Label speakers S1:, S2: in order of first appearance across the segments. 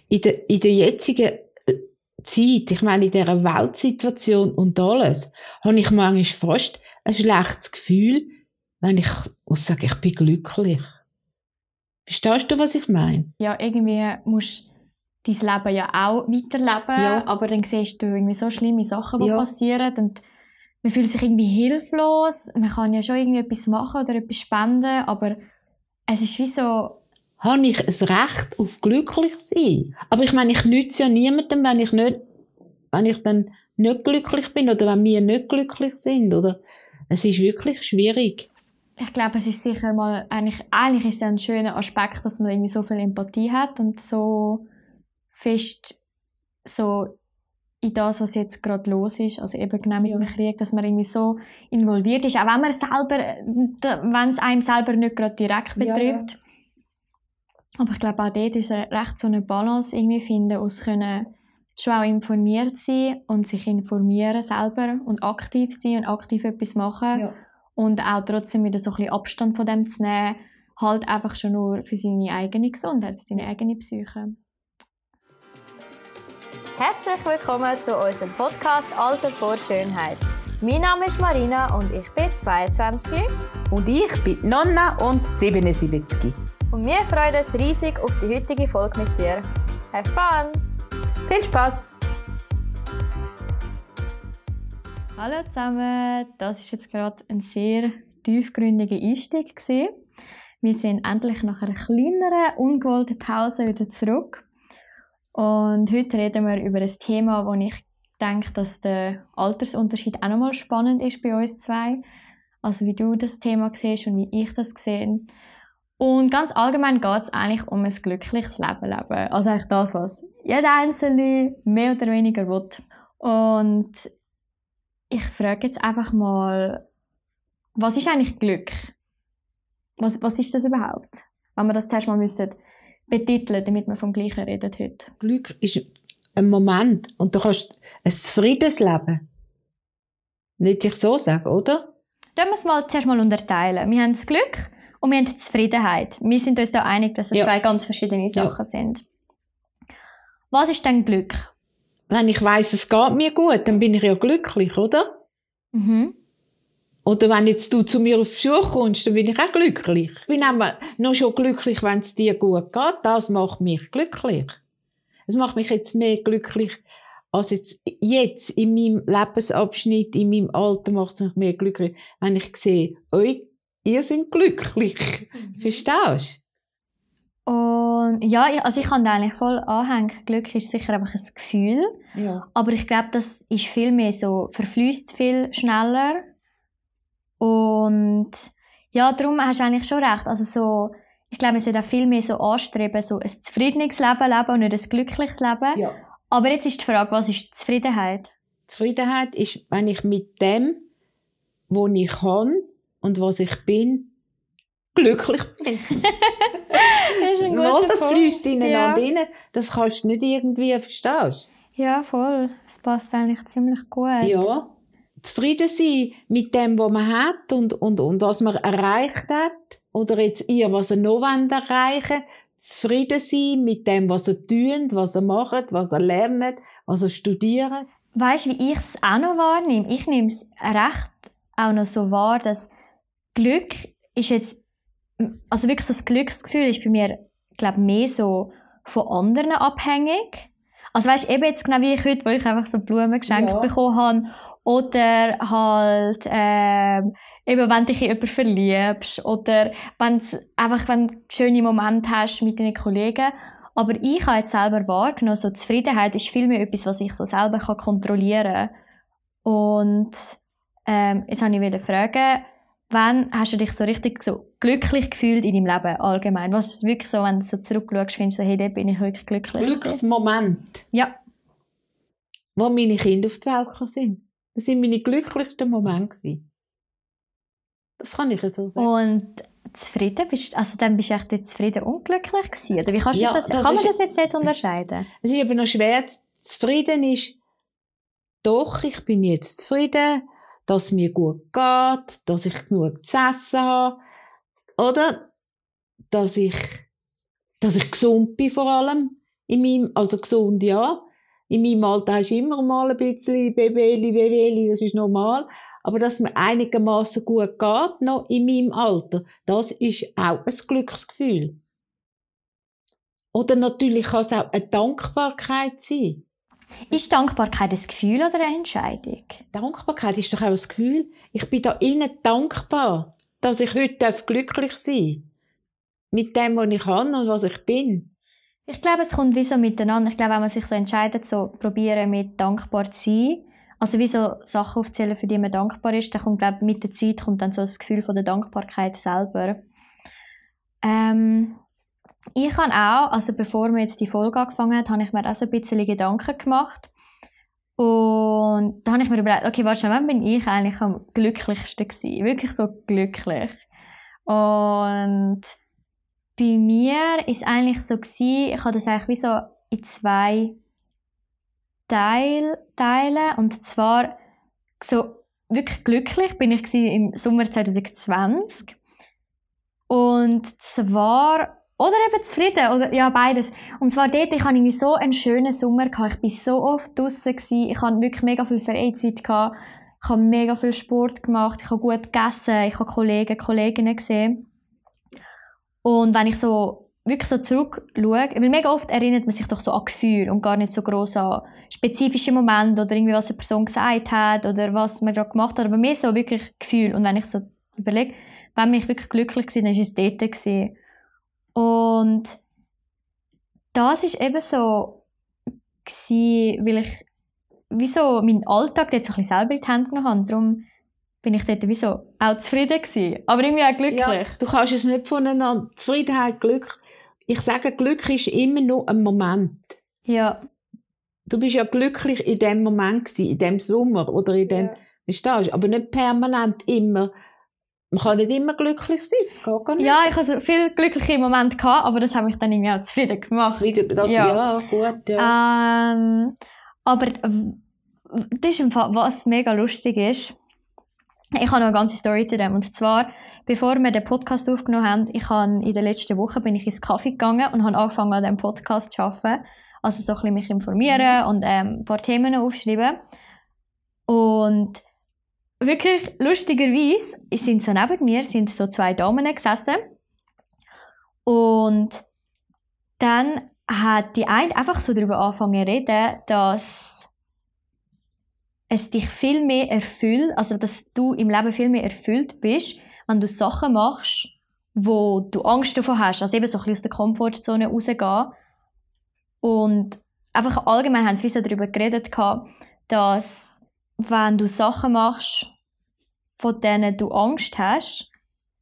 S1: in der jetzigen Zeit, ich meine, in dieser Weltsituation und alles, habe ich manchmal fast ein schlechtes Gefühl, wenn ich sage, ich bin glücklich. Verstehst du, was ich meine?
S2: Ja, irgendwie musst du dein Leben ja auch weiterleben, aber dann siehst du irgendwie so schlimme Sachen, die passieren und man fühlt sich irgendwie hilflos. Man kann ja schon irgendwie etwas machen oder etwas spenden, aber es ist wie so...
S1: Habe ich ein Recht auf glücklich sein? Aber ich meine, ich nütze ja niemandem, wenn ich dann nicht glücklich bin oder wenn wir nicht glücklich sind, oder? Es ist wirklich schwierig.
S2: Ich glaube, es ist sicher mal, eigentlich ist es ein schöner Aspekt, dass man irgendwie so viel Empathie hat und so fest so in das, was jetzt gerade los ist, also eben genau mit dem Krieg, dass man irgendwie so involviert ist, auch wenn es einem selber nicht gerade direkt betrifft. Ja. Aber ich glaube, auch dort ist recht so eine Balance irgendwie finden, aus können schon auch informiert sein und sich informieren selber und aktiv sein und aktiv etwas machen. Ja. Und auch trotzdem wieder so ein bisschen Abstand von dem zu nehmen, halt einfach schon nur für seine eigene Gesundheit, für seine eigene Psyche.
S3: Herzlich willkommen zu unserem Podcast Alter vor Schönheit. Mein Name ist Marina und ich bin 22.
S4: Und ich bin Nonna und 77.
S3: Und wir freuen uns riesig auf die heutige Folge mit dir. Have fun!
S4: Viel Spass!
S2: Hallo zusammen, das war jetzt gerade ein sehr tiefgründiger Einstieg gewesen. Wir sind endlich nach einer kleineren, ungewollten Pause wieder zurück. Und heute reden wir über ein Thema, wo ich denke, dass der Altersunterschied auch nochmal spannend ist bei uns zwei. Also wie du das Thema siehst und wie ich das sehe. Und ganz allgemein geht es eigentlich um ein glückliches Leben. Also eigentlich das, was jeder Einzelne mehr oder weniger will. Und ich frage jetzt einfach mal, was ist eigentlich Glück? Was ist das überhaupt? Wenn wir das zuerst mal betiteln, damit wir vom Gleichen reden heute.
S1: Glück ist ein Moment und du kannst ein zufriedenes Leben. Nicht ich so sagen, oder?
S2: Lassen wir es mal zuerst mal unterteilen. Wir haben das Glück und wir haben die Zufriedenheit. Wir sind uns da einig, dass das zwei ganz verschiedene Sachen sind. Was ist denn Glück?
S1: Wenn ich weiss, es geht mir gut, dann bin ich ja glücklich, oder?
S2: Mhm.
S1: Oder wenn jetzt du zu mir auf Besuch kommst, dann bin ich auch glücklich. Ich bin aber noch schon glücklich, wenn es dir gut geht. Das macht mich glücklich. Es macht mich jetzt mehr glücklich, als jetzt in meinem Lebensabschnitt, in meinem Alter macht es mich mehr glücklich, wenn ich sehe, ihr seid glücklich. Verstehst du?
S2: Und ja, also ich kann da eigentlich voll anhängen. Glück ist sicher einfach ein Gefühl. Ja. Aber ich glaube, das ist viel mehr so, verfließt viel schneller. Und ja, darum hast du eigentlich schon recht. Also so, ich glaube, wir sollten auch viel mehr so anstreben, so ein zufriedenes Leben leben und nicht ein glückliches Leben. Ja. Aber jetzt ist die Frage, was ist Zufriedenheit?
S1: Zufriedenheit ist, wenn ich mit dem, was ich kann und was ich bin, glücklich bin. Das fließt ineinander rein, das kannst du nicht irgendwie verstehen.
S2: Ja, voll. Das passt eigentlich ziemlich gut.
S1: Ja. Zufrieden sein mit dem, was man hat und was man erreicht hat. Oder jetzt was ihr noch erreichen wollt. Zufrieden sein mit dem, was ihr tut, was ihr macht, was ihr lernt, was ihr studiert.
S2: Weisst du, wie ich es auch noch wahrnehme? Ich nehme es recht auch noch so wahr, dass Glück ist jetzt, also wirklich so das Glücksgefühl ist bei mir, glaube mehr so von anderen abhängig. Also weisst du, eben jetzt genau wie ich heute, wo ich einfach so Blumen geschenkt bekommen habe, oder halt, eben wenn dich in jemanden verliebst, oder wenn du schöne Momente hast mit deinen Kollegen. Aber ich habe jetzt selber wahrgenommen, so Zufriedenheit ist viel mehr etwas, was ich so selber kontrollieren kann. Und jetzt wollte ich fragen, wann hast du dich so richtig so glücklich gefühlt in deinem Leben allgemein? Was ist wirklich so, wenn du so zurückschaust, findest du, hey, da bin ich wirklich glücklich?
S1: Glücksmoment.
S2: Ja.
S1: Wo meine Kinder auf die Welt sind. Das waren meine glücklichsten Momente. Das kann ich so sagen.
S2: Und zufrieden bist dann bist du echt zufrieden und glücklich gewesen? Oder wie kannst du kann man das jetzt nicht unterscheiden?
S1: Es ist eben noch schwer. Zufrieden ist, doch, ich bin jetzt zufrieden, dass es mir gut geht, dass ich genug zu essen habe. Oder dass ich gesund bin vor allem Also gesund, ja. In meinem Alter hast du immer mal ein bisschen Wehwehli, das ist normal. Aber dass mir einigermaßen gut geht, noch in meinem Alter, das ist auch ein Glücksgefühl. Oder natürlich kann es auch eine Dankbarkeit sein.
S2: Ist Dankbarkeit ein Gefühl oder eine Entscheidung?
S1: Dankbarkeit ist doch auch ein Gefühl. Ich bin da innen dankbar, dass ich heute glücklich sein darf. Mit dem, was ich kann und was ich bin.
S2: Ich glaube, es kommt wie so miteinander. Ich glaube, wenn man sich so entscheidet, so probieren mit dankbar zu sein, also wie so Sachen aufzählen, für die man dankbar ist, dann kommt, glaube ich, mit der Zeit kommt dann so das Gefühl von der Dankbarkeit selber. Ich habe auch, also bevor wir jetzt die Folge angefangen haben, habe ich mir auch so ein bisschen Gedanken gemacht. Und da habe ich mir überlegt, okay, warte, wann bin ich eigentlich am glücklichsten gewesen? Wirklich so glücklich. Und bei mir ist eigentlich so gewesen, ich habe das eigentlich wie so in 2 Teile. Und zwar so wirklich glücklich bin ich im Sommer 2020. Und zwar, oder eben zufrieden, oder ja, beides. Und zwar dort, ich hatte irgendwie so einen schönen Sommer gehabt. Ich war so oft draussen gewesen. Ich hatte wirklich mega viel Freizeit gehabt. Ich habe mega viel Sport gemacht. Ich habe gut gegessen. Ich habe Kolleginnen gesehen. Und wenn ich so wirklich so zurückschaue, weil mega oft erinnert man sich doch so an Gefühle und gar nicht so gross an spezifische Momente oder irgendwie, was eine Person gesagt hat oder was man gerade gemacht hat, aber mehr so wirklich Gefühle. Und wenn ich so überlege, wenn ich wirklich glücklich war, dann war es dort gewesen. Und das war eben so gewesen, weil ich wie so meinen Alltag dort so ein bisschen selber in die Hände genommen habe. Darum bin ich dort wie so auch zufrieden gewesen. Aber irgendwie auch glücklich. Ja,
S1: du kannst es nicht voneinander. Zufriedenheit, Glück. Ich sage, Glück ist immer nur ein Moment.
S2: Ja.
S1: Du bist ja glücklich in dem Moment gewesen, in dem Sommer oder in dem, verstehst du? Aber nicht permanent immer. Man kann nicht immer glücklich sein, das geht gar nicht.
S2: Ja, ich hatte so viele glückliche Momente gehabt, aber das hat mich dann irgendwie auch zufrieden gemacht.
S1: Ja, gut, ja.
S2: Aber das ist im Fall, was mega lustig ist. Ich habe noch eine ganze Story zu dem. Und zwar, bevor wir den Podcast aufgenommen haben, in der letzten Woche bin ich ins Café gegangen und habe angefangen, an diesem Podcast zu arbeiten. Also so ein bisschen mich informieren und ein paar Themen aufschreiben. Und wirklich lustigerweise sind so neben mir sind so 2 Damen gesessen. Und dann hat die eine einfach so darüber angefangen zu reden, dass es dich viel mehr erfüllt, also dass du im Leben viel mehr erfüllt bist, wenn du Sachen machst, wo du Angst davor hast. Also eben so ein bisschen aus der Komfortzone rausgehen. Und einfach allgemein haben sie so darüber geredet, dass wenn du Sachen machst, von denen du Angst hast,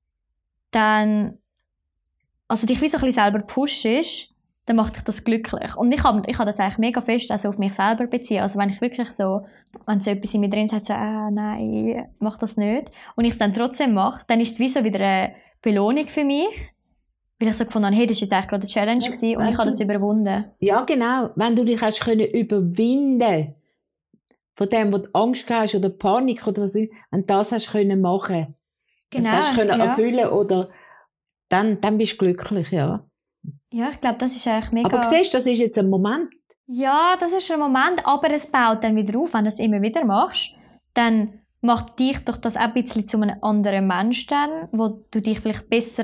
S2: dann, also dich wie so ein bisschen selber pushst, dann macht dich das glücklich. Und ich habe das eigentlich mega fest also auf mich selber beziehen. Also wenn ich wirklich so, wenn so etwas in mir drin sagt, so, nein, mach das nicht, und ich es dann trotzdem mache, dann ist es wie so wieder eine Belohnung für mich, weil ich so gefunden habe, hey, das war jetzt eigentlich gerade eine Challenge gewesen, und ich habe das überwunden.
S1: Ja, genau. Wenn du dich hast können überwinden von dem, wo du Angst hast oder Panik oder was ist, und das hast können machen,
S2: genau,
S1: das hast können erfüllen oder dann bist du glücklich, ja.
S2: Ja, ich glaube, das ist eigentlich mega...
S1: Aber siehst du, das ist jetzt ein Moment.
S2: Ja, das ist ein Moment, aber es baut dann wieder auf. Wenn du es immer wieder machst, dann macht dich doch das auch ein bisschen zu einem anderen Mensch dann, wo du dich vielleicht besser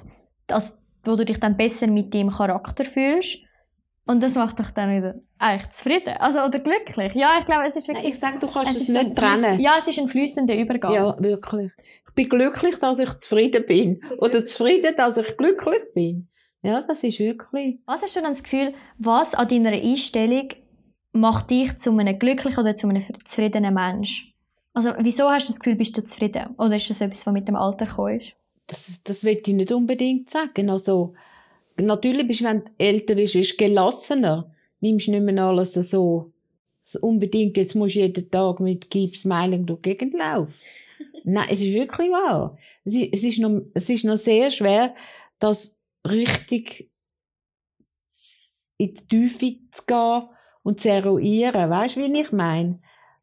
S2: wo du dich dann besser mit deinem Charakter fühlst. Und das macht dich dann wieder eigentlich zufrieden. Also, oder glücklich. Ja, ich glaube, es ist wirklich...
S1: Ich sage, du kannst es nicht trennen.
S2: Ja, es ist ein fließender Übergang.
S1: Ja, wirklich. Ich bin glücklich, dass ich zufrieden bin. Oder zufrieden, dass ich glücklich bin. Ja, das ist wirklich...
S2: Was hast du dann das Gefühl, was an deiner Einstellung macht dich zu einem glücklichen oder zu einem zufriedenen Mensch? Also, wieso hast du das Gefühl, bist du zufrieden? Oder ist das etwas, was mit dem Alter gekommen ist?
S1: Das will ich nicht unbedingt sagen. Also, natürlich bist du, wenn du älter bist, gelassener. Nimmst nicht mehr alles so unbedingt, jetzt musst du jeden Tag mit Keep Smiling durch die Gegend laufen. Nein, es ist wirklich wahr. Es ist noch sehr schwer, das richtig in die Tiefe zu gehen und zu eruieren. Weißt du, wie ich meine?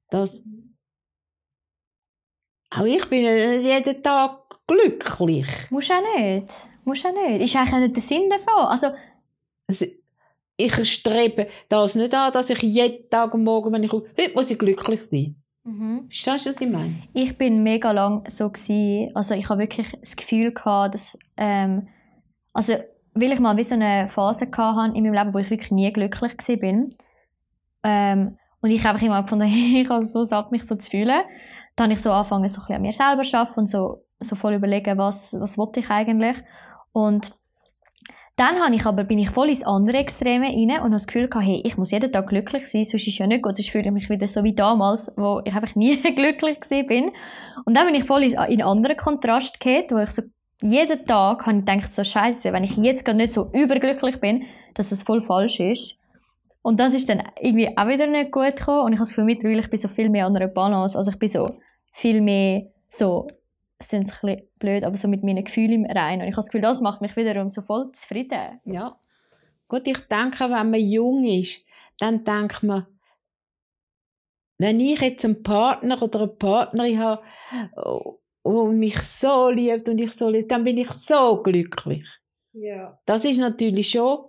S1: Auch ich bin jeden Tag glücklich.
S2: Musst du auch nicht. Ist eigentlich nicht der Sinn davon. Also,
S1: ich strebe das nicht an, dass ich jeden Tag am Morgen, wenn ich komme, heute muss ich glücklich sein. Verstehst du, was ich meine?
S2: Ich bin mega lang so gewesen. Also ich habe wirklich das Gefühl gehabt, dass also weil ich mal wie so eine Phase hatte in meinem Leben, wo ich wirklich nie glücklich war. Und ich habe einfach immer gefunden, ich habe so satt, mich so zu fühlen. Dann habe ich so angefangen, so ein bisschen an mir selber zu arbeiten und so voll überlegen, was wollte ich eigentlich. Und dann bin ich voll ins andere Extreme rein und habe das Gefühl gehabt, hey, ich muss jeden Tag glücklich sein, sonst ist es ja nicht gut, sonst fühle ich mich wieder so wie damals, wo ich einfach nie glücklich war. Und dann bin ich voll in einen anderen Kontrast gekommen, wo ich so jeden Tag habe ich gedacht, so Scheiße, wenn ich jetzt gerade nicht so überglücklich bin, dass es voll falsch ist. Und das ist dann irgendwie auch wieder nicht gut gekommen. Und ich habe das Gefühl, mittlerweile, ich bin so viel mehr an einer Balance. Also ich bin so viel mehr so, es klingt ein bisschen blöd, aber so mit meinen Gefühlen im Reinen. Und ich habe das Gefühl, das macht mich wiederum so voll zufrieden.
S1: Ja. Gut, ich denke, wenn man jung ist, dann denkt man, wenn ich jetzt einen Partner oder eine Partnerin habe, und mich so liebt und ich so liebe, dann bin ich so glücklich.
S2: Ja.
S1: Das ist natürlich schon,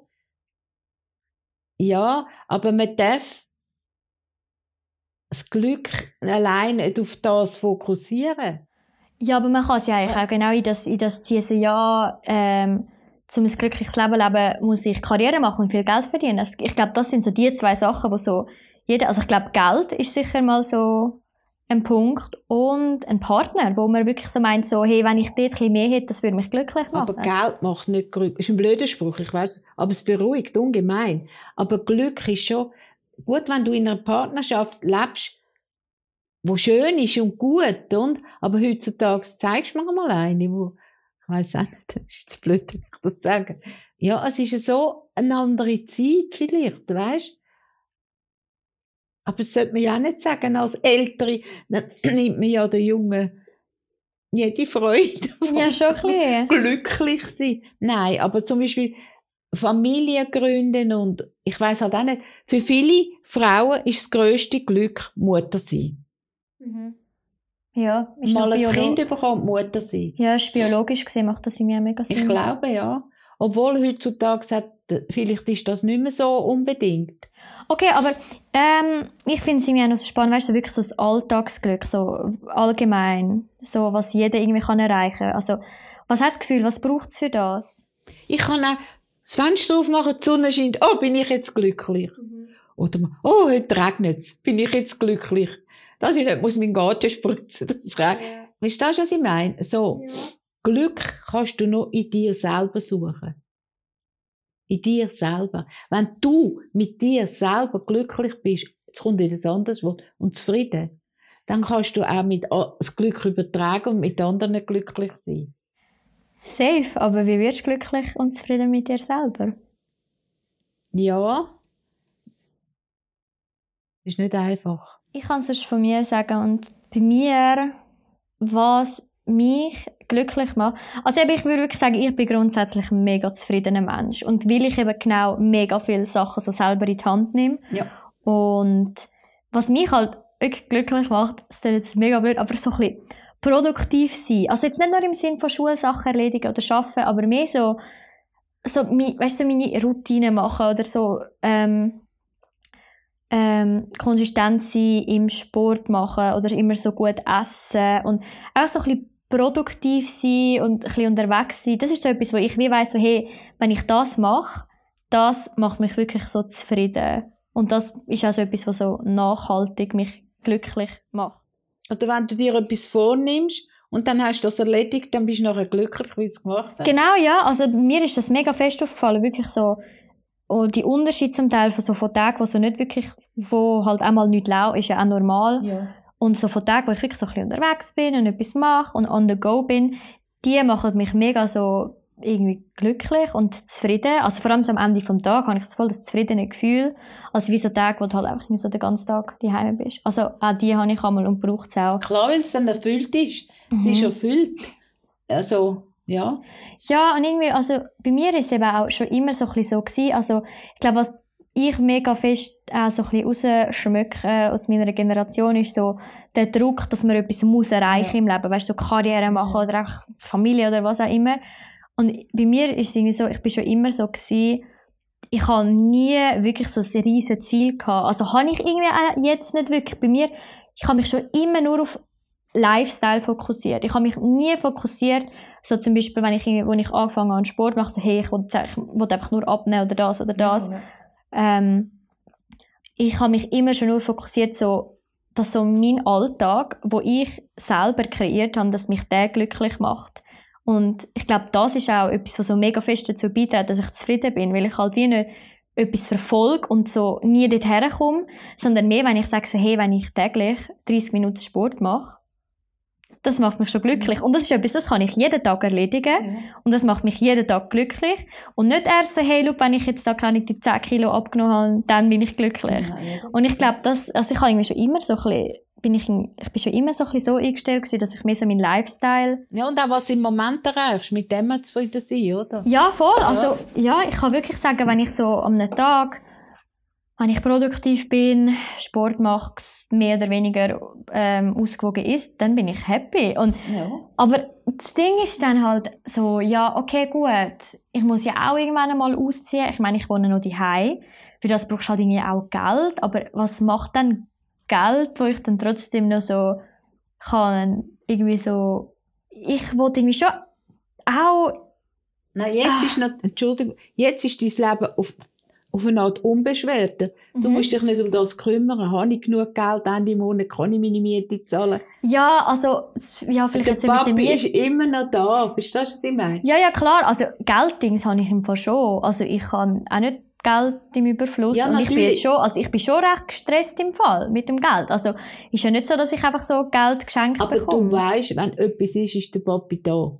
S1: ja, aber man darf das Glück allein nicht auf das fokussieren.
S2: Ja, aber man kann es ja eigentlich auch genau in das ziehen, so, ja, um ein glückliches Leben leben, muss ich Karriere machen und viel Geld verdienen. Also, ich glaube, das sind so die zwei Sachen, wo so also ich glaube, Geld ist sicher mal so ein Punkt und ein Partner, wo man wirklich so meint, so, hey, wenn ich dort ein bisschen mehr hätte, das würde mich glücklich machen.
S1: Aber Geld macht nicht glücklich. Das ist ein blöder Spruch, ich weiss, aber es beruhigt ungemein. Aber Glück ist schon gut, wenn du in einer Partnerschaft lebst, wo schön ist und gut, und? Aber heutzutage zeigst du mir mal eine, wo, ich weiss auch nicht, das ist jetzt blöd, wenn ich das sage. Ja, es ist so eine andere Zeit vielleicht, weisst? Aber das sollte man ja auch nicht sagen, als Ältere, dann nimmt man ja den Jungen jede Freude.
S2: Ja, schon ein bisschen.
S1: Glücklich sein. Nein, aber zum Beispiel Familie gründen und ich weiss halt auch nicht, für viele Frauen ist das grösste Glück Mutter sein.
S2: Mhm. Ja, ist
S1: mal ein
S2: noch
S1: Kind bekommt, Mutter sein.
S2: Ja, ist biologisch gesehen macht das in mir mega Sinn.
S1: Ich glaube, ja. Obwohl heutzutage sagt, vielleicht ist das nicht mehr so unbedingt.
S2: Okay, aber ich finde es irgendwie auch noch so spannend, weißt du, so wirklich so das Alltagsglück, so allgemein, so was jeder irgendwie kann erreichen kann. Also, was hast du das Gefühl, was braucht es für das?
S1: Ich kann auch das Fenster aufmachen, die Sonne scheint, oh, bin ich jetzt glücklich. Oder oh, heute regnet es, bin ich jetzt glücklich. Dass ich nicht meinen Garten spritzen muss. Weißt du, was ich meine? So, Glück kannst du nur in dir selber suchen. In dir selber. Wenn du mit dir selber glücklich bist, jetzt kommt wieder ein anderes Wort, und zufrieden, dann kannst du auch das Glück übertragen und mit anderen glücklich sein.
S2: Safe, aber wie wirst du glücklich und zufrieden mit dir selber?
S1: Ja. Ist nicht einfach.
S2: Ich kann es sonst von mir sagen und bei mir, was mich glücklich macht. Also ich würde wirklich sagen, ich bin grundsätzlich ein mega zufriedener Mensch. Und weil ich eben genau mega viele Sachen so selber in die Hand nehme.
S1: Ja.
S2: Und was mich halt wirklich glücklich macht, das ist jetzt mega blöd, aber so ein bisschen produktiv sein. Also jetzt nicht nur im Sinne von Schulsachen erledigen oder arbeiten, aber mehr so weißt du, meine Routine machen oder so konsistent sein im Sport machen oder immer so gut essen und auch so ein bisschen produktiv sein und ein bisschen unterwegs sein. Das ist so etwas, wo ich wie weiss, so, hey, wenn ich das mache, das macht mich wirklich so zufrieden. Und das ist auch so etwas, was so nachhaltig mich glücklich macht.
S1: Oder wenn du dir etwas vornimmst und dann hast du das erledigt, dann bist du nachher glücklich, wie du es gemacht hast.
S2: Genau, ja. Also mir ist das mega fest aufgefallen, wirklich so die Unterschiede zum Teil von Tagen, wo so nicht wirklich, wo halt einmal nichts laufen, ist ja auch normal.
S1: Ja.
S2: Und so von Tagen, wo ich wirklich so ein bisschen unterwegs bin und etwas mache und on the go bin, die machen mich mega so irgendwie glücklich und zufrieden. Also vor allem so am Ende des Tages habe ich so voll das zufriedene Gefühl, als wie so Tage, wo du halt einfach so den ganzen Tag daheim bist. Also auch die habe ich einmal und brauche es auch.
S1: Klar, weil es dann erfüllt ist. Es ist erfüllt. Also, ja.
S2: Ja, und irgendwie, also bei mir ist es eben auch schon immer so ein bisschen so gewesen. Also ich glaube, was ich mega fest auch so ein bisschen rausschmecke aus meiner Generation, ist so der Druck, dass man etwas muss erreichen im Leben. Weißt du, so Karriere machen oder auch Familie oder was auch immer. Und bei mir ist es irgendwie so, ich bin schon immer so gewesen, ich habe nie wirklich so ein riesiges Ziel gehabt. Also habe ich irgendwie auch jetzt nicht wirklich. Bei mir, ich habe mich schon immer nur auf Lifestyle fokussiert. Ich habe mich nie fokussiert, so zum Beispiel, wenn ich angefangen habe, Sport mache, so, hey, ich will einfach nur abnehmen oder das oder das. Ja. Ich habe mich immer schon nur fokussiert, so, dass so mein Alltag, wo ich selber kreiert habe, dass mich der glücklich macht. Und ich glaube, das ist auch etwas, was so mega fest dazu beiträgt, dass ich zufrieden bin, weil ich halt wie nicht etwas verfolge und so nie dorthin komme, sondern mehr, wenn ich sage, so, hey, wenn ich täglich 30 Minuten Sport mache, das macht mich schon glücklich. Und das ist etwas, das kann ich jeden Tag erledigen. Ja. Und das macht mich jeden Tag glücklich. Und nicht erst so, hey, schau, wenn ich jetzt da keine 10 Kilo abgenommen habe, dann bin ich glücklich. Ja, und ich glaube, ich habe irgendwie schon immer so ein bisschen, ich bin schon immer so ein bisschen so eingestellt gewesen, dass ich mehr so meinen Lifestyle...
S1: Ja, und auch was du im Moment erreichst, mit dem zufrieden sein, oder?
S2: Ja, voll. Ja. Also, ja, ich kann wirklich sagen, wenn ich so am Tag, wenn ich produktiv bin, Sport mache, mehr oder weniger ausgewogen ist, dann bin ich happy. Und, ja. Aber das Ding ist dann halt so, ja, okay, gut, ich muss ja auch irgendwann einmal ausziehen. Ich meine, ich wohne noch daheim. Für das brauchst du halt irgendwie auch Geld. Aber was macht dann Geld, wo ich dann trotzdem noch so kann, irgendwie so, ich wollte irgendwie schon auch...
S1: Nein, jetzt ist noch, Entschuldigung, jetzt ist dein Leben auf eine Art unbeschwerte. Du musst dich nicht um das kümmern. Habe ich genug Geld Ende Monat, kann ich meine Miete zahlen?
S2: Ja, also, ja, vielleicht
S1: der
S2: jetzt mit dem
S1: Papi ist immer noch da. Verstehst du, was ich meine?
S2: Ja, ja, klar. Also, Gelddings habe ich im Fall schon. Also, ich habe auch nicht Geld im Überfluss. Ja, und ich bin schon recht gestresst im Fall mit dem Geld. Also, ist ja nicht so, dass ich einfach so Geld geschenkt bekomme.
S1: Aber du weisst, wenn etwas ist der Papi da.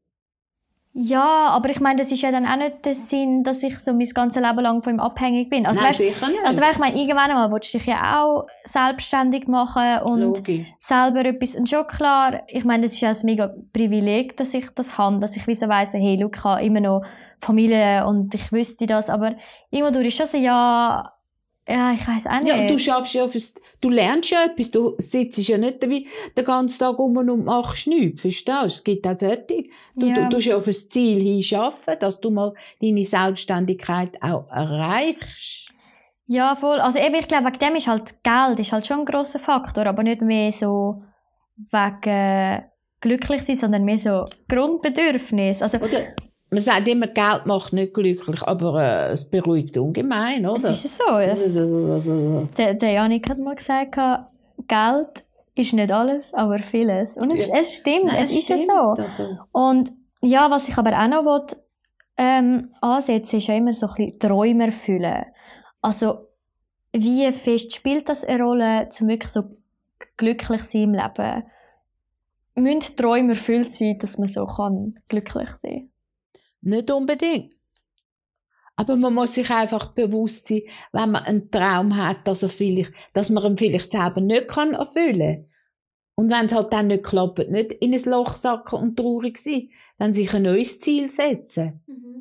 S2: Ja, aber ich meine, das ist ja dann auch nicht der Sinn, dass ich so mein ganzes Leben lang von ihm abhängig bin. Also,
S1: nein, sicher nicht.
S2: Also, ich meine, irgendwann einmal willst du dich ja auch selbstständig machen und selber etwas. Und schon klar, ich meine, das ist ja ein mega Privileg, dass ich das habe, dass ich wie so weiss, hey, schau, ich habe immer noch Familie und ich wüsste das, aber irgendwo ist schon so, ja, ich weiss auch nicht.
S1: Ja, du schaffst ja du lernst ja etwas, du sitzt ja nicht den ganzen Tag rum und machst nichts, verstehst du? Es gibt auch solche. Du tust ja auf ein Ziel hinschaffen, dass du mal deine Selbstständigkeit auch erreichst.
S2: Ja, voll. Also eben, ich glaube, wegen dem ist halt Geld ist halt schon ein grosser Faktor, aber nicht mehr so wegen glücklich sein, sondern mehr so Grundbedürfnis. Also,
S1: man sagt immer, Geld macht nicht glücklich, aber es beruhigt ungemein, oder?
S2: Es ist so. Der Janik hat mal gesagt, Geld ist nicht alles, aber vieles. Und es stimmt, es ist ja so. Also. Und ja, was ich aber auch noch ansetzen ist ja immer so ein bisschen Träume erfüllen. Also, wie fest spielt das eine Rolle, um wirklich so glücklich sein im Leben? Müssen Träume erfüllt sein, dass man so glücklich sein kann?
S1: Nicht unbedingt. Aber man muss sich einfach bewusst sein, wenn man einen Traum hat, dass man ihn vielleicht selber nicht erfüllen kann. Und wenn es halt dann nicht klappt, nicht in ein Loch sacken und traurig sein, dann sich ein neues Ziel setzen.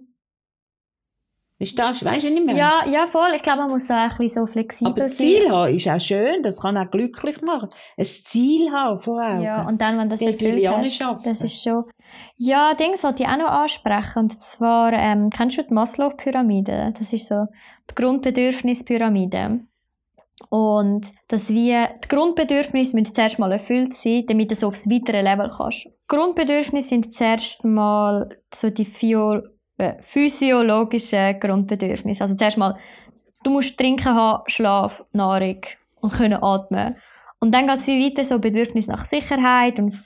S1: Weißt du, was ich meine?
S2: Ja, voll. Ich glaube, man muss da ein bisschen so flexibel sein.
S1: Aber Ziel haben ist auch schön, das kann auch glücklich machen. Ein Ziel haben vor Augen.
S2: Ja, und dann, wenn das erfüllt hast, das ist schon... Ja, Dings wollte ich auch noch ansprechen. Und zwar, kennst du die Maslow-Pyramide? Das ist so die Grundbedürfnispyramide. Und die Grundbedürfnisse müssen zuerst mal erfüllt sein, damit du so aufs weitere Level kannst. Grundbedürfnisse sind zuerst mal so die physiologische Grundbedürfnis. Also zuerst mal, du musst trinken haben, Schlaf, Nahrung und können atmen. Und dann geht es wie weiter so Bedürfnis nach Sicherheit und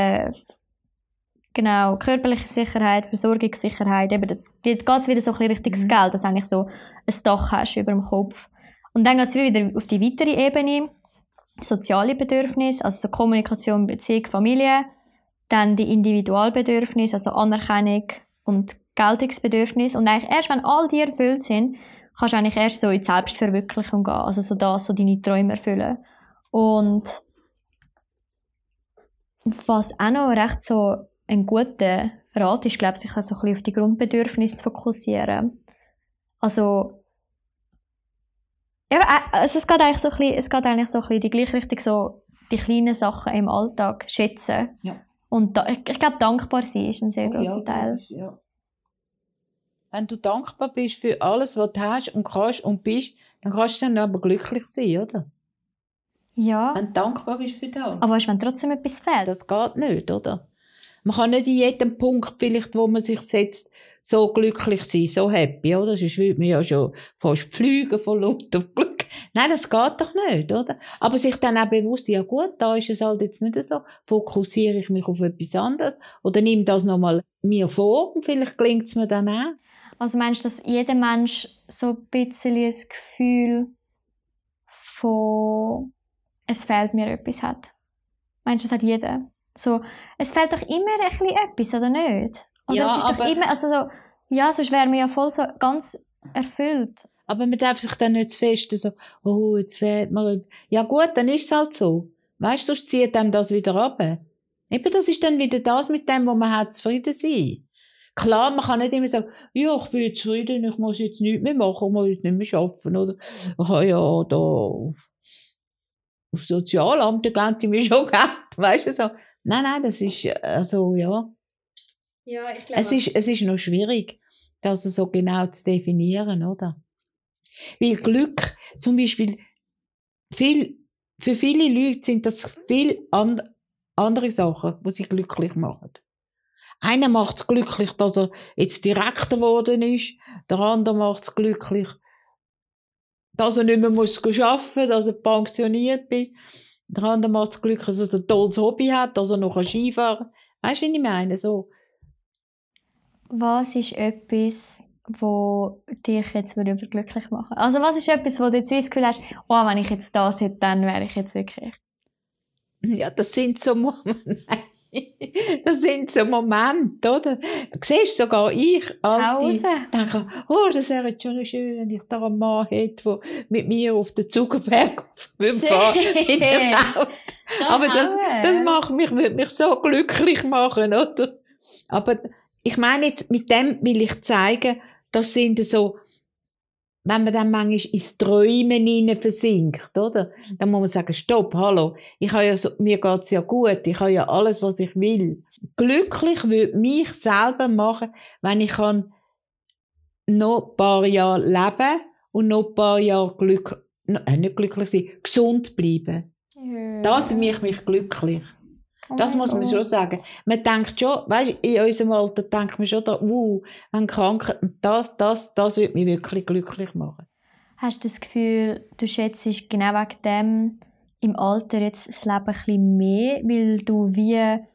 S2: genau, körperliche Sicherheit, Versorgungssicherheit. Eben, das geht es wieder so ein bisschen Richtung Geld, dass du eigentlich so ein Dach hast über dem Kopf. Und dann geht es wieder auf die weitere Ebene, soziale Bedürfnisse, also so Kommunikation, Beziehung, Familie. Dann die Individualbedürfnisse, also Anerkennung und Geltungsbedürfnis. Und eigentlich erst, wenn all die erfüllt sind, kannst du eigentlich erst so in die Selbstverwirklichung gehen. Also so deine Träume erfüllen. Und was auch noch recht so ein guter Rat ist, glaube ich, sich also ein bisschen auf die Grundbedürfnisse zu fokussieren. Also, ja, also es geht eigentlich so ein bisschen die gleiche Richtung, so die kleinen Sachen im Alltag schätzen. Ja. Und ich glaube, dankbar sein ist ein sehr grosser Teil.
S1: Wenn du dankbar bist für alles, was du hast und kannst und bist, dann kannst du dann aber glücklich sein, oder?
S2: Ja,
S1: Wenn du dankbar bist für das.
S2: aber weißt, wenn trotzdem etwas fehlt.
S1: Das geht nicht, oder? Man kann nicht in jedem Punkt, vielleicht, wo man sich setzt, so glücklich sein, so happy, oder? Sonst würde man ja schon fast fliegen von lauter Glück. Nein, das geht doch nicht, oder? Aber sich dann auch bewusst, ja gut, da ist es halt jetzt nicht so, fokussiere ich mich auf etwas anderes oder nehme das nochmal mir vor und vielleicht gelingt es mir dann auch.
S2: Also meinst du, dass jeder Mensch so ein bisschen das Gefühl von «es fehlt mir etwas» hat? Meinst du, das hat jeder? So, es fehlt doch immer ein bisschen etwas, oder nicht? Oder
S1: Ja,
S2: es ist doch
S1: aber-
S2: immer, also so, ja, sonst wäre man ja voll so ganz erfüllt.
S1: Aber man darf sich dann nicht zu fest so, oh, jetzt fehlt mir etwas. Ja gut, dann ist es halt so. Weißt du, sonst zieht einem das wieder runter. Eben, das ist dann wieder das mit dem, wo man hat, zufrieden sein. Klar, man kann nicht immer sagen, ja, ich bin jetzt zufrieden, ich muss jetzt nichts mehr machen, ich muss jetzt nicht mehr arbeiten, oder? Ich habe ja da auf Sozialamt, da geben die mir schon Geld, weißt du, so. Nein, das ist, also, ja.
S2: Ja, ich glaube.
S1: Es ist noch schwierig, das so genau zu definieren, oder? Weil Glück, zum Beispiel, für viele Leute sind das viel andere Sachen, die sie glücklich machen. Einer macht es glücklich, dass er jetzt Direktor geworden ist. Der andere macht es glücklich, dass er nicht mehr arbeiten muss, dass er pensioniert ist. Der andere macht es glücklich, dass er ein tolles Hobby hat, dass er noch Skifahren kann. Weißt du, wie ich meine? So.
S2: Was ist etwas, wo dich jetzt glücklich machen würde? Also was ist etwas, wo du jetzt das Gefühl hast, oh, wenn ich jetzt das hätte, dann wäre ich jetzt wirklich...
S1: Ja, das sind so Momente. Das sind so Momente, oder? Du siehst, sogar ich,
S2: Pause.
S1: denke, oh, das wäre jetzt schon schön, wenn ich da einen Mann hätte, der mit mir auf den Zuckerberg fahren mit dem Auto. Aber das würde mich so glücklich machen, oder? Aber ich meine jetzt, mit dem will ich zeigen, das sind so, wenn man dann manchmal ins Träumen hinein versinkt, oder? Dann muss man sagen, stopp, hallo, ich habe ja so, mir geht's ja gut, ich habe ja alles, was ich will. Glücklich würde mich selber machen, wenn ich kann noch ein paar Jahre leben und noch ein paar Jahre nicht glücklich sein, gesund bleiben.
S2: Ja.
S1: Das macht mich glücklich. Das muss man schon sagen. Man denkt schon, weißt, in unserem Alter denkt man schon, wenn Krankheit, das würde mich wirklich glücklich machen.
S2: Hast du das Gefühl, du schätzt genau wegen dem im Alter jetzt das Leben ein bisschen mehr, weil du wie,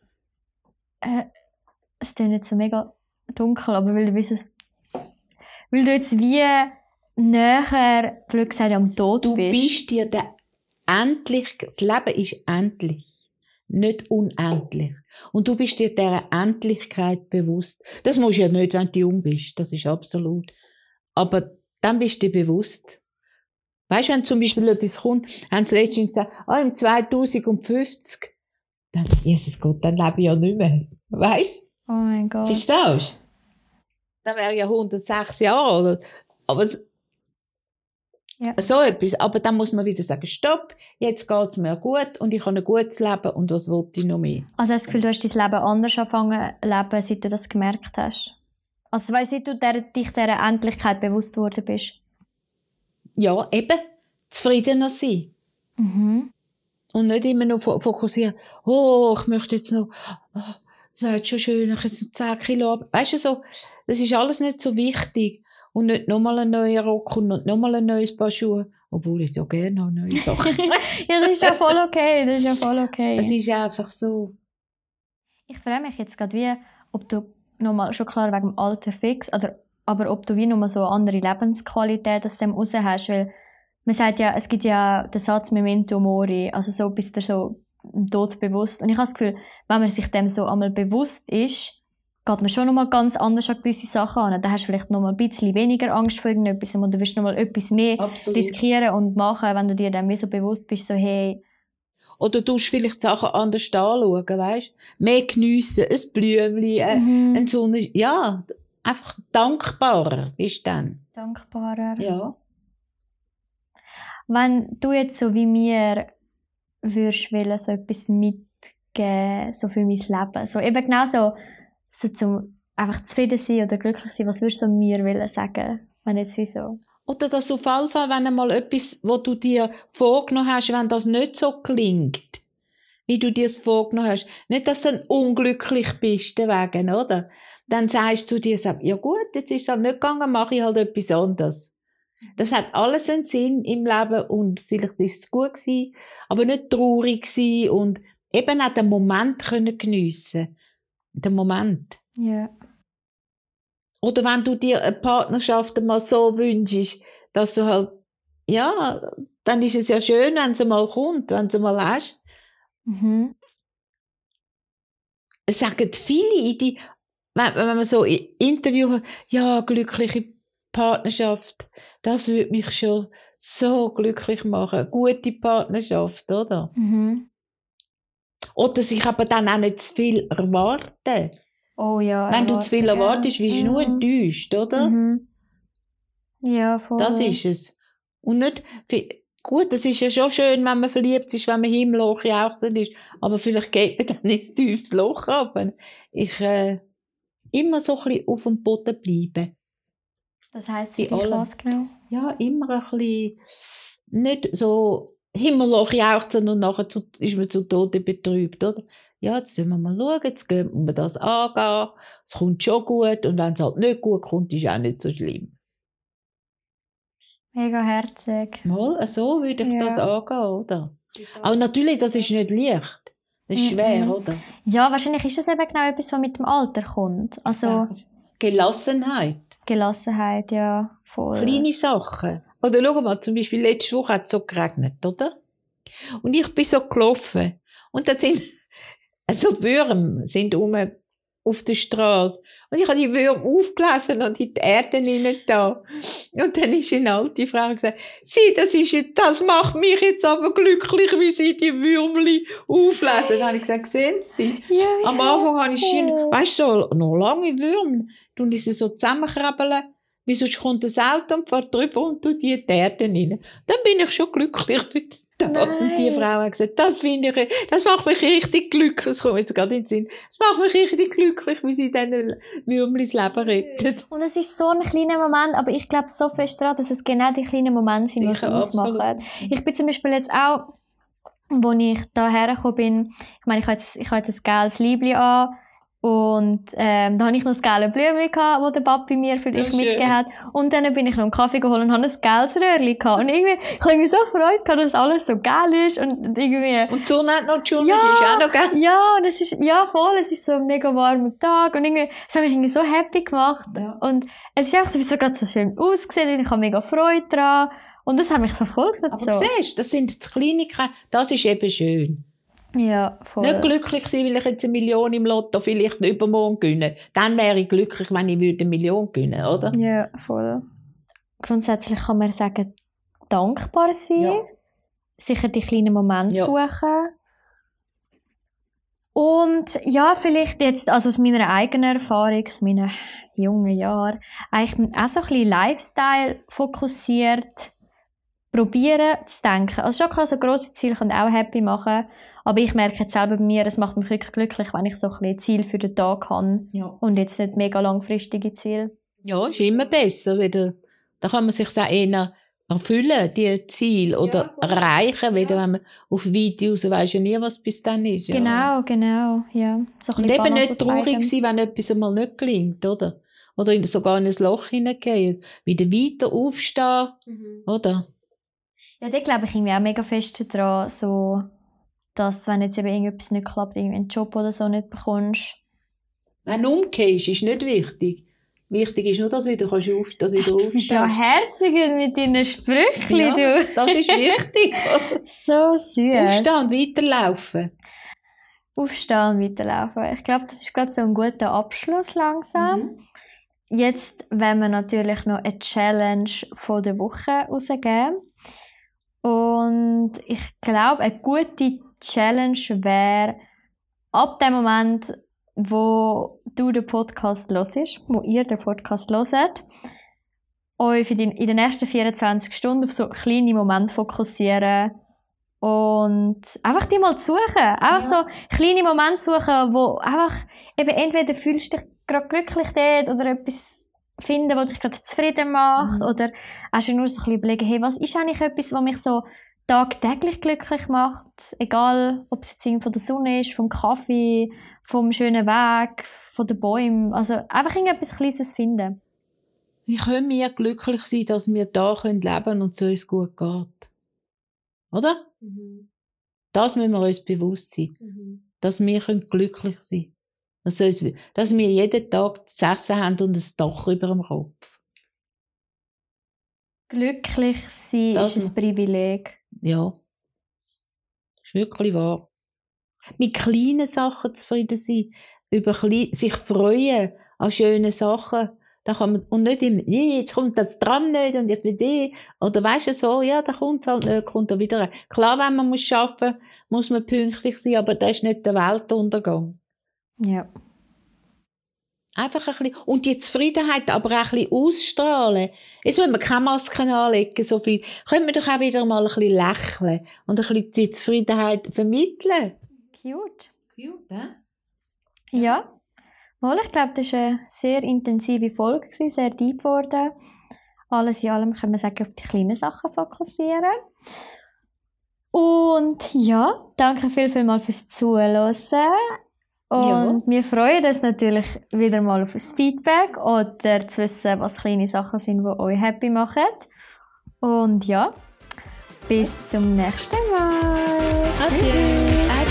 S2: es ist nicht so mega dunkel, aber weil du jetzt wie näher, blöd gesagt, am Tod
S1: Du
S2: bist.
S1: bist dir das Leben ist endlich. Nicht unendlich. Und du bist dir dieser Endlichkeit bewusst. Das musst du ja nicht, wenn du jung bist. Das ist absolut. Aber dann bist du dir bewusst. Weißt du, wenn zum Beispiel etwas kommt, haben sie letztens gesagt, im 2050, dann, Jesus Gott, dann lebe ich ja nicht mehr. Weißt du?
S2: Oh mein Gott.
S1: Verstehst du? Dann wäre ja 106 Jahre, oder? Aber
S2: Ja.
S1: so etwas. Aber dann muss man wieder sagen, stopp, jetzt geht es mir gut und ich habe ein gutes Leben und was wollte ich noch mehr?
S2: Also hast du das Gefühl, du hast dein Leben anders angefangen zu leben, seit du das gemerkt hast? Also weißt du, seit du dich dieser Endlichkeit bewusst geworden bist?
S1: Ja, eben, zufriedener sein.
S2: Mhm.
S1: Und nicht immer noch fokussieren, oh, ich möchte jetzt noch, es wäre jetzt schon schön, ich jetzt noch 10 Kilo ab. Weißt du, so, das ist alles nicht so wichtig. Und nicht nochmal einen neuen Rock und nicht nochmal ein neues Paar Schuhe. Obwohl ich so gerne habe, neue Sachen.
S2: Ja, das ist ja voll okay. Das ist ja voll okay.
S1: Es ist einfach so.
S2: Ich frage mich jetzt gerade wie, ob du nochmal, schon klar wegen dem Alter fix, aber ob du wie nochmal so eine andere Lebensqualität aus dem raus hast, weil man sagt ja, es gibt ja den Satz Memento Mori, also so bist du so dem Tod bewusst. Und ich habe das Gefühl, wenn man sich dem so einmal bewusst ist, geht man schon nochmal ganz anders an gewisse Sachen an. Dann hast du vielleicht nochmal ein bisschen weniger Angst vor irgendetwas und du wirst nochmal etwas mehr
S1: Absolut.
S2: riskieren und machen, wenn du dir dann wie so bewusst bist, so hey.
S1: Oder du tust vielleicht Sachen anders anschauen, weißt? Mehr geniessen, ein Blümchen, ein Sonne. Ja, einfach dankbarer bist du dann.
S2: Dankbarer.
S1: Ja.
S2: Wenn du jetzt so wie mir würdest so etwas mitgeben, so für mein Leben, so eben genau so zum einfach zufrieden sein oder glücklich sein? Was würdest du mir sagen, wenn jetzt wieso?
S1: Oder dass auf jeden Fall, wenn einmal etwas, was du dir vorgenommen hast, wenn das nicht so klingt, wie du dir es vorgenommen hast, nicht, dass du dann unglücklich bist deswegen, oder? Dann sagst du dir, ja gut, jetzt ist es halt nicht gegangen, mache ich halt etwas anderes. Das hat alles einen Sinn im Leben und vielleicht ist es gut gewesen, aber nicht traurig gewesen und eben auch den Moment können geniessen. Den Moment.
S2: Ja.
S1: Oder wenn du dir eine Partnerschaft mal so wünschst, dass du halt, ja, dann ist es ja schön, wenn sie mal kommt, wenn sie mal hast.
S2: Mhm.
S1: Es sagen viele, wenn man so Interviews hat, ja, glückliche Partnerschaft, das würde mich schon so glücklich machen. Gute Partnerschaft, oder?
S2: Mhm.
S1: Oder sich aber dann auch nicht zu viel erwarten.
S2: Oh ja.
S1: Wenn du zu viel erwartest, wirst du nur enttäuscht, oder?
S2: Mhm. Ja, voll.
S1: Das ist es. Und nicht, gut, es ist ja schon schön, wenn man verliebt ist, wenn man himmelhoch jauchzend ist, aber vielleicht geht man dann nicht ins tiefes Loch ab. Ich immer so ein bisschen auf dem Boden bleiben.
S2: Das heisst
S1: Bei
S2: vielleicht
S1: allem.
S2: was genau?
S1: Ja, immer ein bisschen nicht so himmelhoch jauchzen und nachher ist man zu Tode betrübt, oder? Ja, jetzt müssen wir mal schauen, jetzt gehen wir das angehen, es kommt schon gut und wenn es halt nicht gut kommt, ist es auch nicht so schlimm.
S2: Mega herzig.
S1: Mal, so würde ich
S2: Ja.
S1: das angehen, oder? Aber natürlich, das ist nicht leicht. Das ist schwer, oder?
S2: Ja, wahrscheinlich ist das eben genau etwas, was mit dem Alter kommt. Also
S1: Gelassenheit.
S2: Gelassenheit, ja, voll.
S1: Kleine Sachen. Oder schau mal, zum Beispiel letzte Woche hat es so geregnet, oder? Und ich bin so gelaufen. Und da sind also Würmer sind auf der Straße. Und ich habe die Würmer aufgelesen und in die Erde hinein da. Und dann ist eine alte Frau gesagt, Sie, das macht mich jetzt aber glücklich, wie Sie die Würmli auflesen. Dann habe ich gesagt, sehen Sie?
S2: Ja,
S1: Am Anfang habe ich
S2: herzig.
S1: weißt du, so noch lange Würmer. Tun ich sie so zusammenkrabbeln. Wie sonst kommt das Auto und fährt drüber und tut die in die Erde rein. Dann bin ich schon glücklich mit da. Und die Frau hat gesagt, das macht mich richtig glücklich. Das kommt jetzt gerade in den Sinn. Das macht mich richtig glücklich, wie sie diesen Würmchen das Leben rettet.
S2: Und es ist so ein kleiner Moment, aber ich glaube so fest daran, dass es genau die kleinen Momente sind, die es
S1: Sicher,
S2: ausmachen.
S1: absolut.
S2: Ich bin zum Beispiel jetzt auch, als ich hierher gekommen bin, ich meine, ich habe jetzt ein gelbes Liebli an und da habe ich noch das gelbe Blümchen gehabt, das der Papi mir für dich
S1: schön.
S2: mitgegeben hat. Und dann bin ich noch einen Kaffee geholt und habe ein gelbes Röhrchen gehabt. Und irgendwie, ich habe irgendwie so Freude gehabt, dass alles so geil ist und irgendwie...
S1: Und die Sonne hat noch die Sonne,
S2: Ja,
S1: die ist auch noch geil.
S2: ja, und es ist, ja, voll, es ist so ein mega warmer Tag und irgendwie, es hat mich irgendwie so happy gemacht.
S1: Ja.
S2: Und es ist auch so gerade so schön ausgesehen und ich habe mega Freude daran. Und das hat mich so voll
S1: Aber
S2: so.
S1: siehst du, das sind die Kleinigkeiten, das ist eben schön.
S2: Ja, voll.
S1: Nicht glücklich sein, weil ich jetzt 1 Million im Lotto vielleicht übermorgen gewinne. Dann wäre ich glücklich, wenn ich 1 Million gewinnen würde, oder?
S2: Ja, voll. Grundsätzlich kann man sagen, dankbar sein,
S1: Ja.
S2: sicher die kleinen Momente
S1: Ja.
S2: suchen. Und ja, vielleicht jetzt, also aus meiner eigenen Erfahrung, aus meinen jungen Jahren, eigentlich auch so ein bisschen Lifestyle fokussiert probieren zu denken. Also schon klar, so grosse Ziele können auch happy machen, aber ich merke jetzt selber bei mir, es macht mich wirklich glücklich, wenn ich so ein bisschen Ziel für den Tag habe
S1: Ja.
S2: und jetzt nicht mega langfristige Ziele.
S1: Ja, ist immer besser. Wieder. Da kann man sich auch eher erfüllen, die Ziele, oder erreichen, wieder, wenn man auf Videos weiss ja nie, was bis dann ist. Ja.
S2: Genau, ja. So ein
S1: Und
S2: bisschen
S1: eben
S2: Balance
S1: nicht
S2: aus
S1: traurig
S2: beidem.
S1: sein, wenn etwas einmal nicht gelingt, oder? Oder sogar in ein Loch hineingehen. Wieder weiter aufstehen, oder?
S2: Ja, da glaube ich irgendwie auch mega fest daran, so, dass wenn jetzt eben irgendetwas nicht klappt, irgendwie einen Job oder so nicht bekommst.
S1: Wenn du umgehst, ist nicht wichtig. Wichtig ist nur, dass du wieder
S2: Du bist ja
S1: aufstehst.
S2: herzig mit deinen Sprüchen,
S1: Ja,
S2: du.
S1: das ist wichtig.
S2: So süß.
S1: Aufstehen und weiterlaufen.
S2: Aufstehen und weiterlaufen. Ich glaube, das ist gerade so ein guter Abschluss langsam. Jetzt wollen wir natürlich noch eine Challenge von der Woche rausgeben. Und ich glaube, eine gute Challenge wäre, ab dem Moment, wo du den Podcast hörst, wo ihr den Podcast hört, euch in den nächsten 24 Stunden auf so kleine Momente fokussieren und einfach die mal suchen. Einfach so kleine Momente suchen, wo einfach eben entweder fühlst du dich gerade glücklich dort oder etwas finden, was dich gerade zufrieden macht oder hast du nur so ein bisschen überlegen, hey, was ist eigentlich etwas, was mich so tagtäglich glücklich macht, egal ob es jetzt von der Sonne ist, vom Kaffee, vom schönen Weg, von den Bäumen, also einfach irgendetwas Kleines finden.
S1: Wie können wir glücklich sein, dass wir da leben können und es uns gut geht? Oder? Das müssen wir uns bewusst sein. Dass wir glücklich sein können. Dass wir jeden Tag zu essen haben und ein Dach über dem Kopf.
S2: Glücklich sein
S1: Das
S2: ist ein Privileg.
S1: Ja. Das ist wirklich wahr. Mit kleinen Sachen zufrieden sein, sich freuen an schönen Sachen. Da kann man, und nicht immer, jetzt kommt das Tram nicht und jetzt wieder, oder weisst du so, ja, da kommt es halt nicht, kommt er wieder. Klar, wenn man arbeiten muss man pünktlich sein, aber das ist nicht der Weltuntergang.
S2: Ja.
S1: Einfach ein bisschen, und die Zufriedenheit aber auch ein bisschen ausstrahlen. Jetzt müssen wir keine Masken anlegen, so viel. Können wir doch auch wieder mal ein bisschen lächeln und ein bisschen die Zufriedenheit vermitteln.
S2: Cute.
S1: Cute,
S2: Ja. Wohl, ich glaube, das war eine sehr intensive Folge, sehr deep geworden. Alles in allem können wir sagen, auf die kleinen Sachen fokussieren. Und ja, danke vielmals fürs Zuhören. Und wir freuen uns natürlich wieder mal auf ein Feedback oder zu wissen, was kleine Sachen sind, die euch happy machen. Und ja, bis zum nächsten Mal.
S1: Adieu.